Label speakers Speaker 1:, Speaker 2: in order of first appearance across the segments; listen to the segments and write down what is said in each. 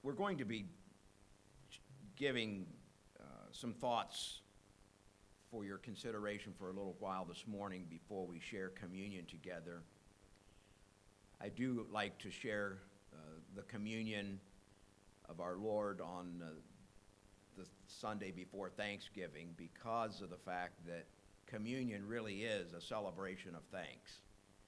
Speaker 1: We're going to be giving some thoughts for your consideration for a little while this morning before we share communion together. I do like to share the communion of our Lord on the Sunday before Thanksgiving because of the fact that communion really is a celebration of thanks.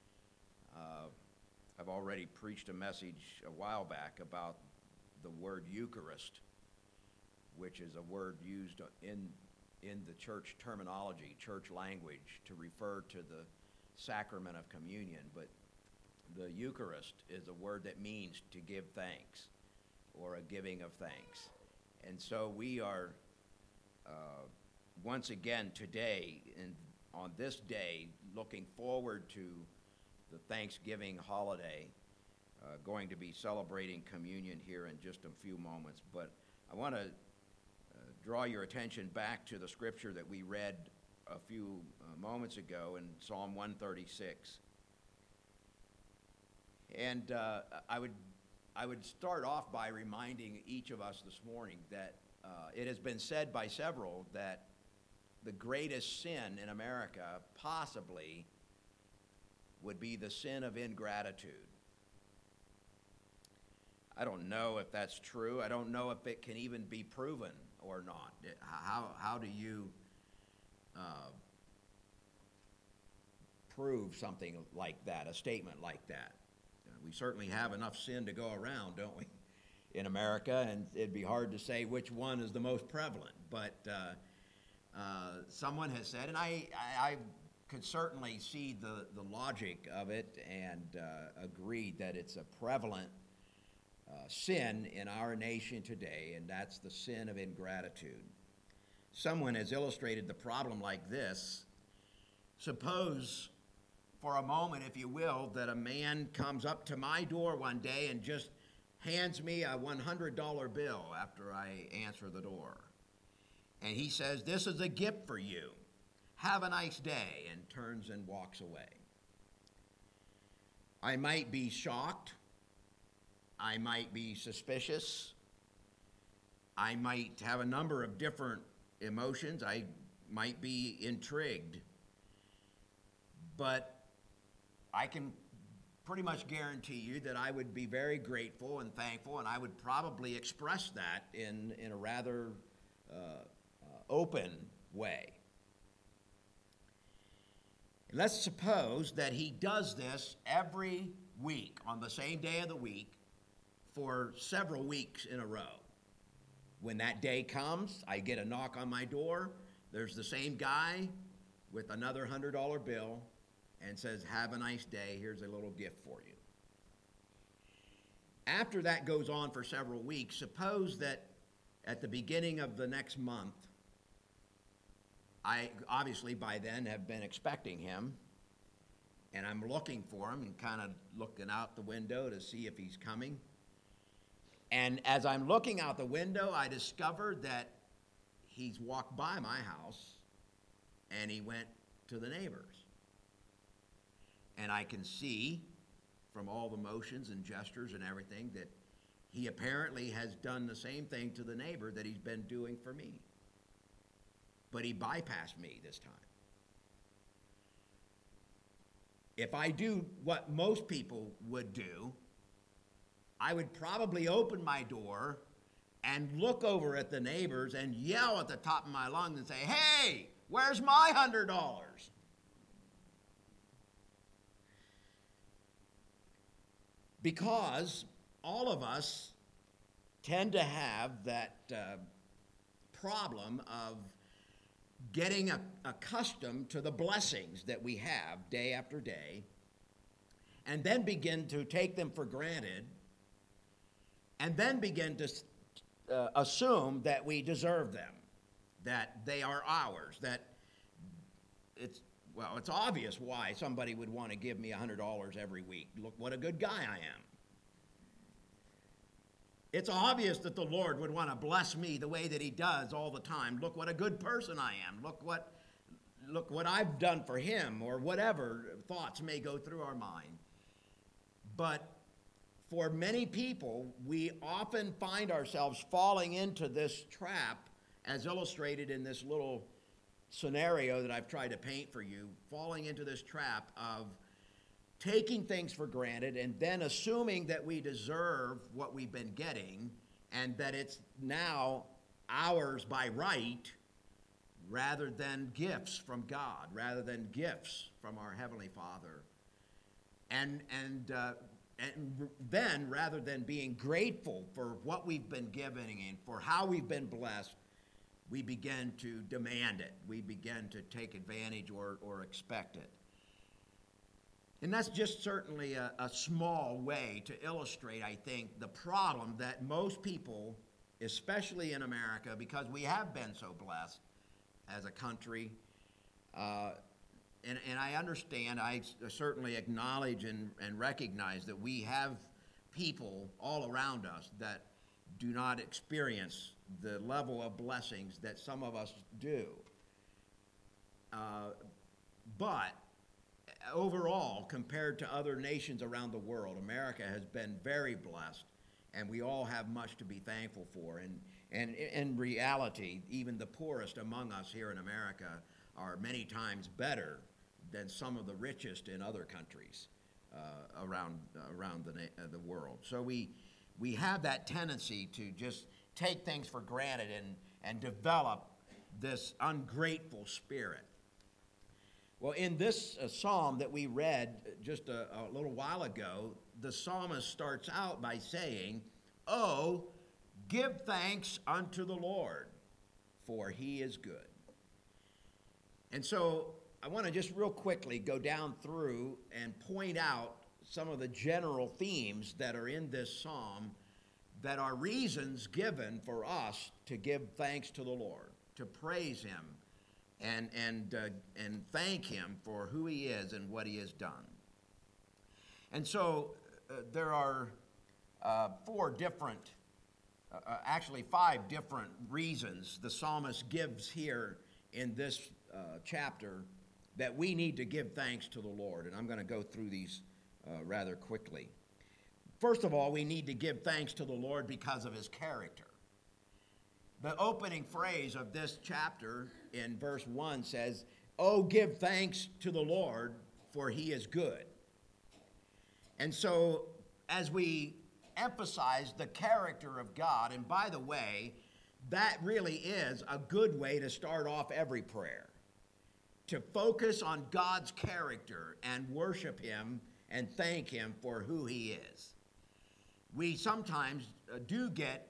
Speaker 1: I've already preached a message a while back about the word Eucharist, which is a word used in the church terminology, church language, to refer to the sacrament of communion. But the Eucharist is a word that means to give thanks or a giving of thanks. And so we are once again today, and on this day, looking forward to the Thanksgiving holiday, going to be celebrating communion here in just a few moments. But I want to draw your attention back to the scripture that we read a few moments ago in Psalm 136. And I would start off by reminding each of us this morning that it has been said by several that the greatest sin in America possibly would be the sin of ingratitude. I don't know if that's true. I don't know if it can even be proven or not. How do you prove something like that, a statement like that? We certainly have enough sin to go around, don't we, in America, and it'd be hard to say which one is the most prevalent. But someone has said, and I could certainly see the logic of it and agree that it's a prevalent sin in our nation today, and that's the sin of ingratitude. Someone has illustrated the problem like this. Suppose for a moment, if you will, that a man comes up to my door one day and just hands me a $100 bill after I answer the door. And he says, "This is a gift for you. Have a nice day," and turns and walks away. I might be shocked. I might be suspicious. I might have a number of different emotions. I might be intrigued. But I can pretty much guarantee you that I would be very grateful and thankful, and I would probably express that in a rather open way. Let's suppose that he does this every week on the same day of the week for several weeks in a row. When that day comes, I get a knock on my door. There's the same guy with another $100 bill and says, "Have a nice day, here's a little gift for you." After that goes on for several weeks, suppose that at the beginning of the next month, I obviously by then have been expecting him, and I'm looking for him and kind of looking out the window to see if he's coming. And as I'm looking out the window, I discovered that he's walked by my house and he went to the neighbor's. And I can see from all the motions and gestures and everything that he apparently has done the same thing to the neighbor that he's been doing for me. But he bypassed me this time. If I do what most people would do, I would probably open my door and look over at the neighbors and yell at the top of my lungs and say, "Hey, where's my $100? Because all of us tend to have that problem of getting accustomed to the blessings that we have day after day, and then begin to take them for granted, and then begin to assume that we deserve them, that they are ours, that it's obvious why somebody would want to give me $100 every week. Look what a good guy I am. It's obvious that the Lord would want to bless me the way that he does all the time. Look what a good person I am. Look what I've done for him, or whatever thoughts may go through our mind. But for many people, we often find ourselves falling into this trap, as illustrated in this little scenario that I've tried to paint for you, falling into this trap of taking things for granted and then assuming that we deserve what we've been getting and that it's now ours by right, rather than gifts from God, rather than gifts from our Heavenly Father. And then, rather than being grateful for what we've been given and for how we've been blessed, we begin to demand it. We begin to take advantage or expect it. And that's just certainly a small way to illustrate, I think, the problem that most people, especially in America, because we have been so blessed as a country, and I understand, I certainly acknowledge and recognize that we have people all around us that do not experience the level of blessings that some of us do. But overall, compared to other nations around the world, America has been very blessed, and we all have much to be thankful for. And in reality, even the poorest among us here in America are many times better than some of the richest in other countries around the world. So we have that tendency to just take things for granted and develop this ungrateful spirit. Well, in this psalm that we read just a little while ago, the psalmist starts out by saying, "Oh, give thanks unto the Lord, for he is good." And so I want to just real quickly go down through and point out some of the general themes that are in this psalm that are reasons given for us to give thanks to the Lord, to praise him, and thank him for who he is and what he has done. And so there are five different reasons the psalmist gives here in this chapter that we need to give thanks to the Lord. And I'm going to go through these rather quickly. First of all, we need to give thanks to the Lord because of his character. The opening phrase of this chapter in verse 1 says, "Oh, give thanks to the Lord, for he is good." And so, as we emphasize the character of God, and by the way, that really is a good way to start off every prayer, to focus on God's character and worship him and thank him for who he is. We sometimes do get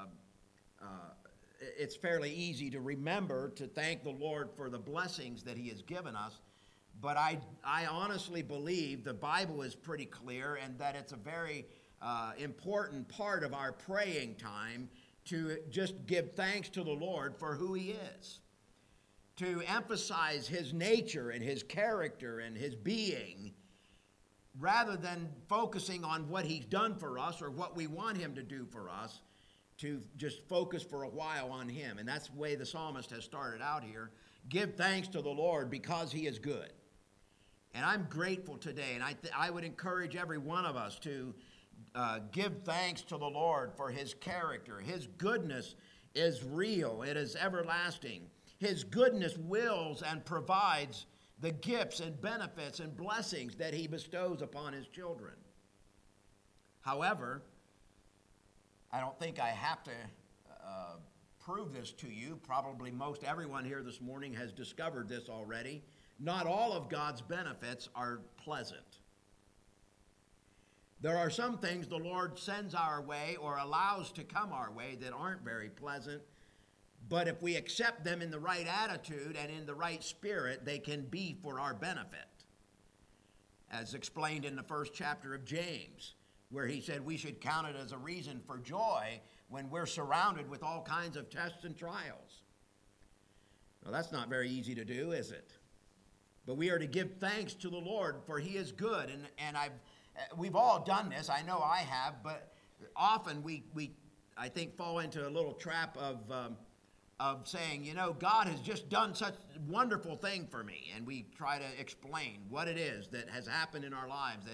Speaker 1: it's fairly easy to remember to thank the Lord for the blessings that he has given us, but I honestly believe the Bible is pretty clear and that it's a very important part of our praying time to just give thanks to the Lord for who he is, to emphasize his nature and his character and his being, rather than focusing on what he's done for us or what we want him to do for us, to just focus for a while on him. And that's the way the psalmist has started out here. Give thanks to the Lord because he is good. And I'm grateful today, and I would encourage every one of us to give thanks to the Lord for his character. His goodness is real. It is everlasting. His goodness wills and provides the gifts and benefits and blessings that he bestows upon his children. However, I don't think I have to prove this to you. Probably most everyone here this morning has discovered this already. Not all of God's benefits are pleasant. There are some things the Lord sends our way or allows to come our way that aren't very pleasant, but if we accept them in the right attitude and in the right spirit, they can be for our benefit. As explained in the first chapter of James, where he said we should count it as a reason for joy when we're surrounded with all kinds of tests and trials. Well, that's not very easy to do, is it? But we are to give thanks to the Lord, for he is good. And we've all done this. I know I have, but often we I think, fall into a little trap of saying, you know, God has just done such a wonderful thing for me. And we try to explain what it is that has happened in our lives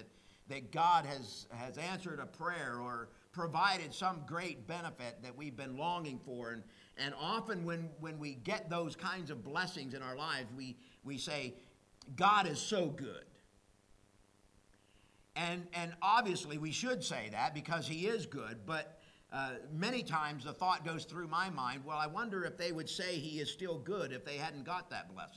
Speaker 1: that God has answered a prayer or provided some great benefit that we've been longing for. And often when we get those kinds of blessings in our lives, we say, God is so good. And obviously we should say that because he is good, but many times the thought goes through my mind, well, I wonder if they would say he is still good if they hadn't got that blessing.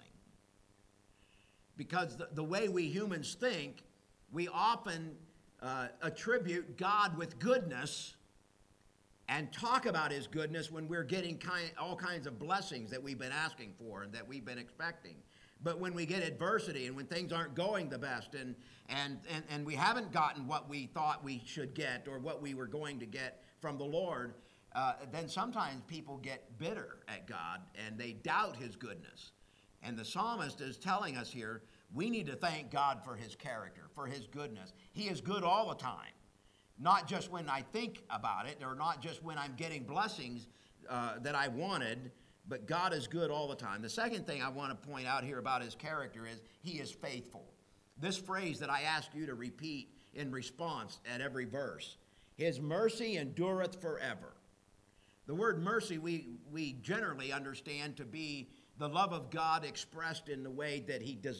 Speaker 1: Because the way we humans think, we often attribute God with goodness and talk about his goodness when we're getting all kinds of blessings that we've been asking for and that we've been expecting. But when we get adversity and when things aren't going the best and we haven't gotten what we thought we should get or what we were going to get from the Lord, then sometimes people get bitter at God and they doubt his goodness. And the psalmist is telling us here, we need to thank God for his character, for his goodness. He is good all the time, not just when I think about it or not just when I'm getting blessings that I wanted, but God is good all the time. The second thing I want to point out here about his character is he is faithful. This phrase that I ask you to repeat in response at every verse, his mercy endureth forever. The word mercy we generally understand to be the love of God expressed in the way that he does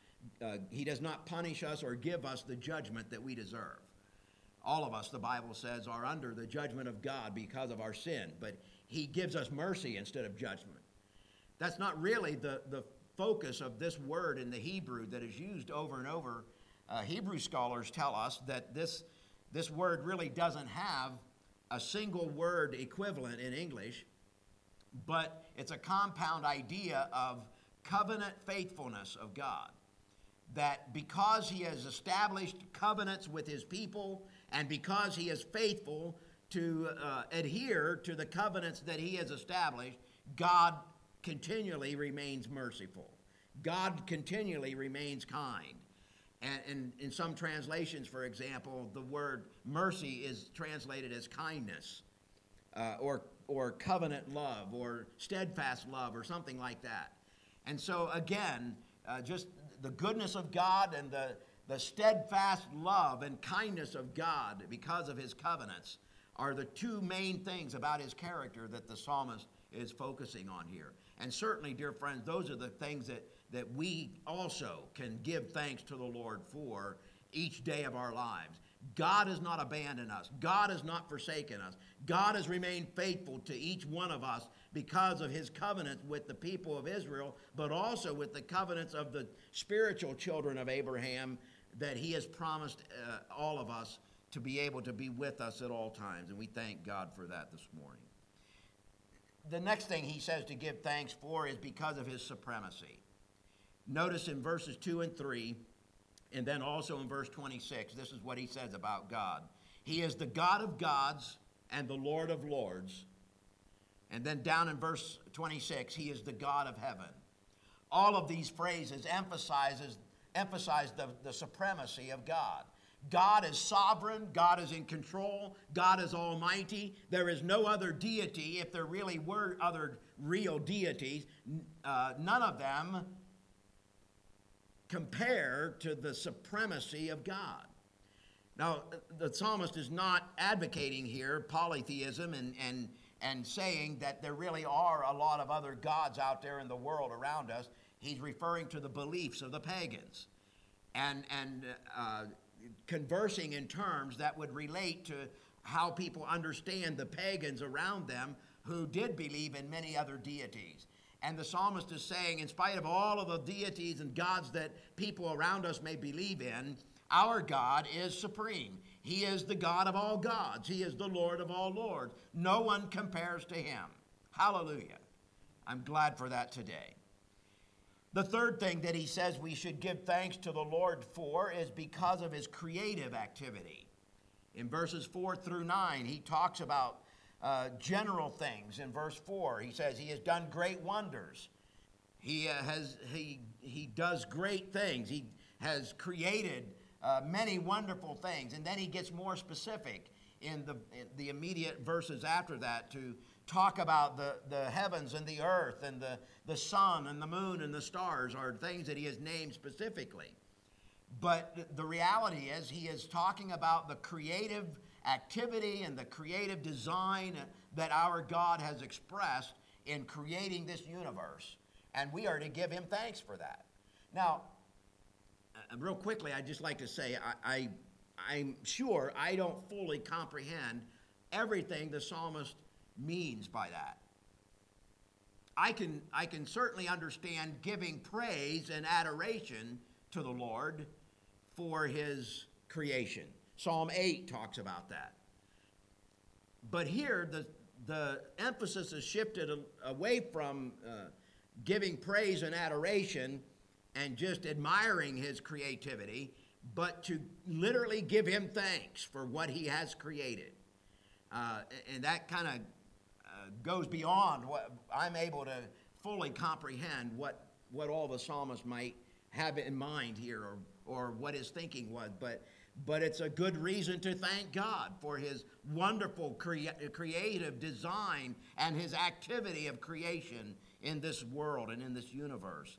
Speaker 1: not punish us or give us the judgment that we deserve. All of us, the Bible says, are under the judgment of God because of our sin, but he gives us mercy instead of judgment. That's not really the focus of this word in the Hebrew that is used over and over. Hebrew scholars tell us that this word really doesn't have a single word equivalent in English, but it's a compound idea of covenant faithfulness of God. That because he has established covenants with his people and because he is faithful to adhere to the covenants that he has established, God continually remains merciful. God continually remains kind. And in some translations, for example, the word mercy is translated as kindness or covenant love or steadfast love or something like that. And so again, just the goodness of God and the steadfast love and kindness of God because of his covenants are the two main things about his character that the psalmist is focusing on here. And certainly, dear friends, those are the things that we also can give thanks to the Lord for each day of our lives. God has not abandoned us. God has not forsaken us. God has remained faithful to each one of us because of his covenant with the people of Israel, but also with the covenants of the spiritual children of Abraham that he has promised all of us to be able to be with us at all times. And we thank God for that this morning. The next thing he says to give thanks for is because of his supremacy. Notice in verses 2 and 3, and then also in verse 26, this is what he says about God. He is the God of gods and the Lord of lords. And then down in verse 26, he is the God of heaven. All of these phrases emphasize the supremacy of God. God is sovereign. God is in control. God is almighty. There is no other deity. If there really were other real deities, none of them compare to the supremacy of God. Now, the psalmist is not advocating here polytheism and saying that there really are a lot of other gods out there in the world around us. He's referring to the beliefs of the pagans and conversing in terms that would relate to how people understand the pagans around them who did believe in many other deities. And the psalmist is saying, in spite of all of the deities and gods that people around us may believe in, our God is supreme. He is the God of all gods. He is the Lord of all lords. No one compares to him. Hallelujah. I'm glad for that today. The third thing that he says we should give thanks to the Lord for is because of his creative activity. In verses 4 through 9, he talks about general things. In verse 4, he says he has done great wonders. He does great things. He has created many wonderful things. And then he gets more specific in the immediate verses after that to talk about the heavens and the earth and the sun and the moon and the stars are things that he has named specifically. But the reality is he is talking about the creative activity and the creative design that our God has expressed in creating this universe. And we are to give him thanks for that. Now, real quickly, I'd just like to say I'm sure I don't fully comprehend everything the psalmist means by that. I can certainly understand giving praise and adoration to the Lord for his creation. Psalm 8 talks about that. But here, the emphasis is shifted away from giving praise and adoration and just admiring his creativity, but to literally give him thanks for what he has created. And that kind of goes beyond what I'm able to fully comprehend what all the psalmist might have in mind here, or what his thinking was. But it's a good reason to thank God for his wonderful creative design and his activity of creation in this world and in this universe.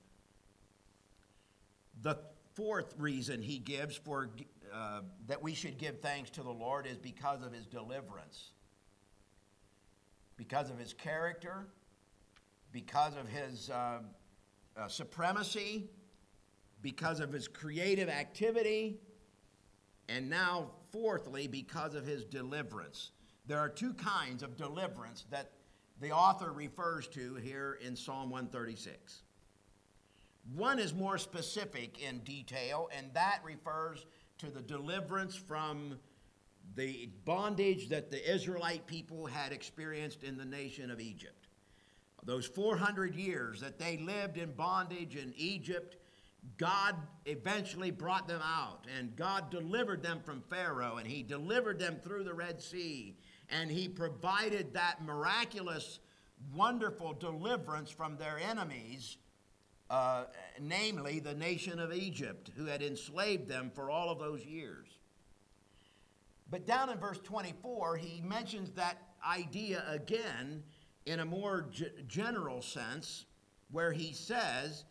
Speaker 1: The fourth reason he gives for that we should give thanks to the Lord is because of his deliverance, because of his character, because of his supremacy, because of his creative activity, and now, fourthly, because of his deliverance. There are two kinds of deliverance that the author refers to here in Psalm 136. One is more specific in detail, and that refers to the deliverance from the bondage that the Israelite people had experienced in the nation of Egypt. Those 400 years that they lived in bondage in Egypt, God eventually brought them out, and God delivered them from Pharaoh, and he delivered them through the Red Sea, and he provided that miraculous, wonderful deliverance from their enemies, namely the nation of Egypt, who had enslaved them for all of those years. But down in verse 24, he mentions that idea again in a more general sense, where he says,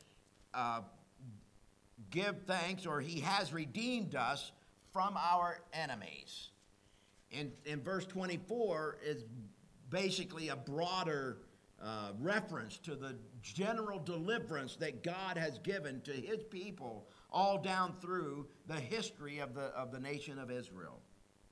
Speaker 1: give thanks, or he has redeemed us from our enemies. In verse 24 is basically a broader reference to the general deliverance that God has given to his people all down through the history of the nation of Israel.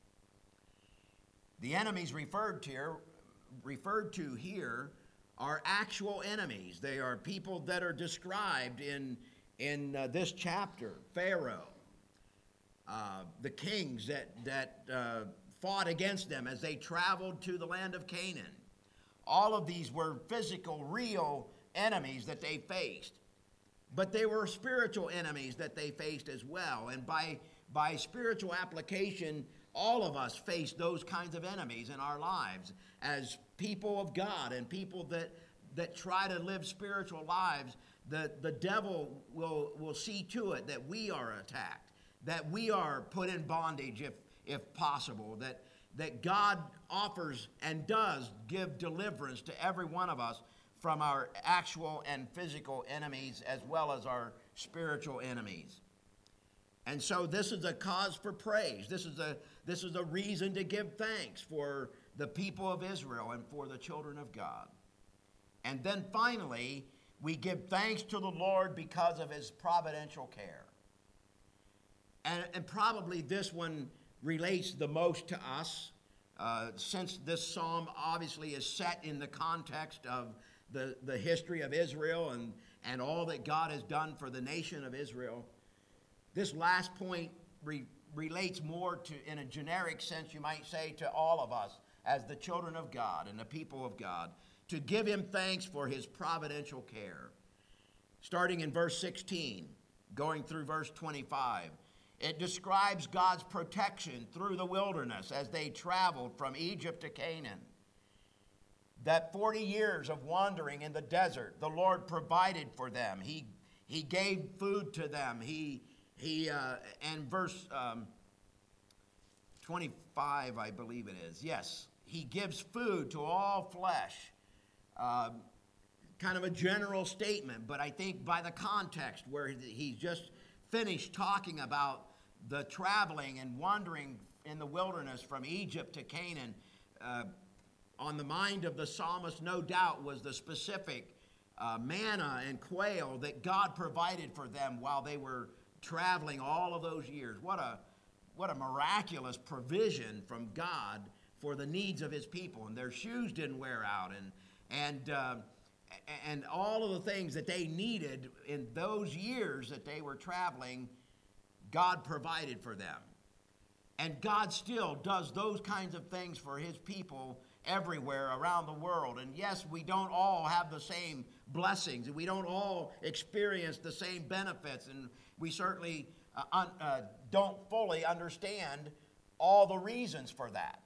Speaker 1: The enemies referred to here are actual enemies. They are people that are described in this chapter. Pharaoh, the kings that fought against them as they traveled to the land of Canaan. All of these were physical, real enemies that they faced. But they were spiritual enemies that they faced as well. And by spiritual application, all of us face those kinds of enemies in our lives as people of God and people that try to live spiritual lives. The devil will see to it that we are attacked, that we are put in bondage if possible, that God offers and does give deliverance to every one of us from our actual and physical enemies as well as our spiritual enemies. And so this is a cause for praise. This is a reason to give thanks for the people of Israel and for the children of God. And then finally, we give thanks to the Lord because of his providential care. And probably this one relates the most to us, since this psalm obviously is set in the context of the history of Israel and all that God has done for the nation of Israel. This last point relates more to, in a generic sense, you might say, to all of us as the children of God and the people of God, to give him thanks for his providential care. Starting in verse 16, going through verse 25, it describes God's protection through the wilderness as they traveled from Egypt to Canaan. That 40 years of wandering in the desert, the Lord provided for them. He gave food to them. And verse 25, I believe it is. Yes, he gives food to all flesh. Kind of a general statement, but I think by the context where he's just finished talking about the traveling and wandering in the wilderness from Egypt to Canaan, on the mind of the psalmist, no doubt, was the specific manna and quail that God provided for them while they were traveling all of those years. What a miraculous provision from God for the needs of his people. And their shoes didn't wear out, and all of the things that they needed in those years that they were traveling, God provided for them. And God still does those kinds of things for his people everywhere around the world. And yes, we don't all have the same blessings, and we don't all experience the same benefits, and we certainly don't fully understand all the reasons for that.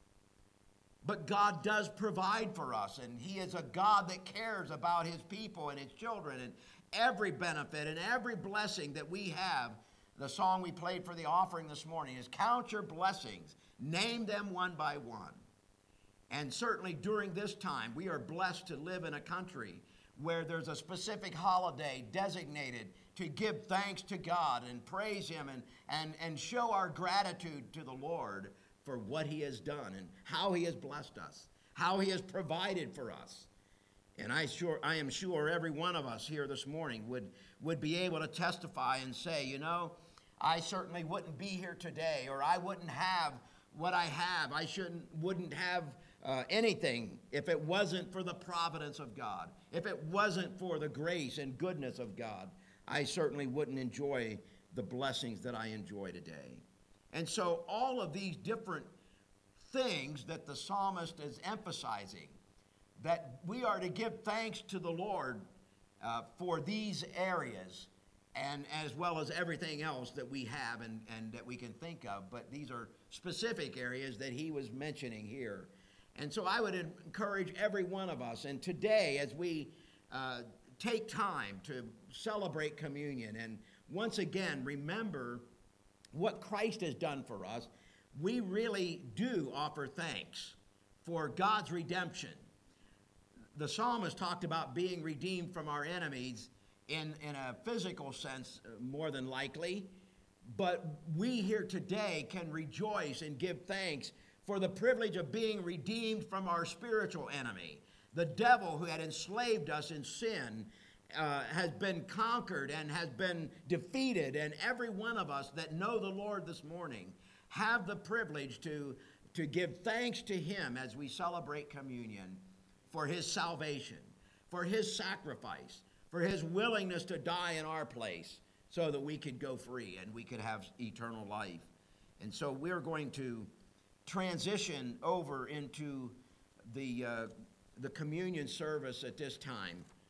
Speaker 1: But God does provide for us, and he is a God that cares about his people and his children, and every benefit and every blessing that we have. The song we played for the offering this morning is "Count Your Blessings, Name Them One by One." And certainly during this time, we are blessed to live in a country where there's a specific holiday designated to give thanks to God and praise him and show our gratitude to the Lord for what he has done and how he has blessed us, how he has provided for us. And I am sure every one of us here this morning would be able to testify and say, you know, I certainly wouldn't be here today, or I wouldn't have what I have. I wouldn't have anything if it wasn't for the providence of God. If it wasn't for the grace and goodness of God, I certainly wouldn't enjoy the blessings that I enjoy today. And so all of these different things that the psalmist is emphasizing, that we are to give thanks to the Lord for these areas, and as well as everything else that we have and that we can think of. But these are specific areas that he was mentioning here. And so I would encourage every one of us, and today as we take time to celebrate communion and once again remember what Christ has done for us, we really do offer thanks for God's redemption. The psalmist talked about being redeemed from our enemies in a physical sense, more than likely, but we here today can rejoice and give thanks for the privilege of being redeemed from our spiritual enemy. The devil, who had enslaved us in sin, has been conquered and has been defeated, and every one of us that know the Lord this morning have the privilege to give thanks to him as we celebrate communion for his salvation, for his sacrifice, for his willingness to die in our place so that we could go free and we could have eternal life. And so we're going to transition over into the communion service at this time.